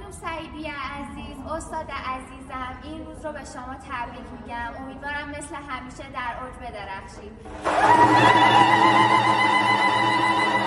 خانم سعیدی عزیز، استاد عزیزم، این روز رو به شما تبریک میگم. امیدوارم مثل همیشه در اوج بدرخشید.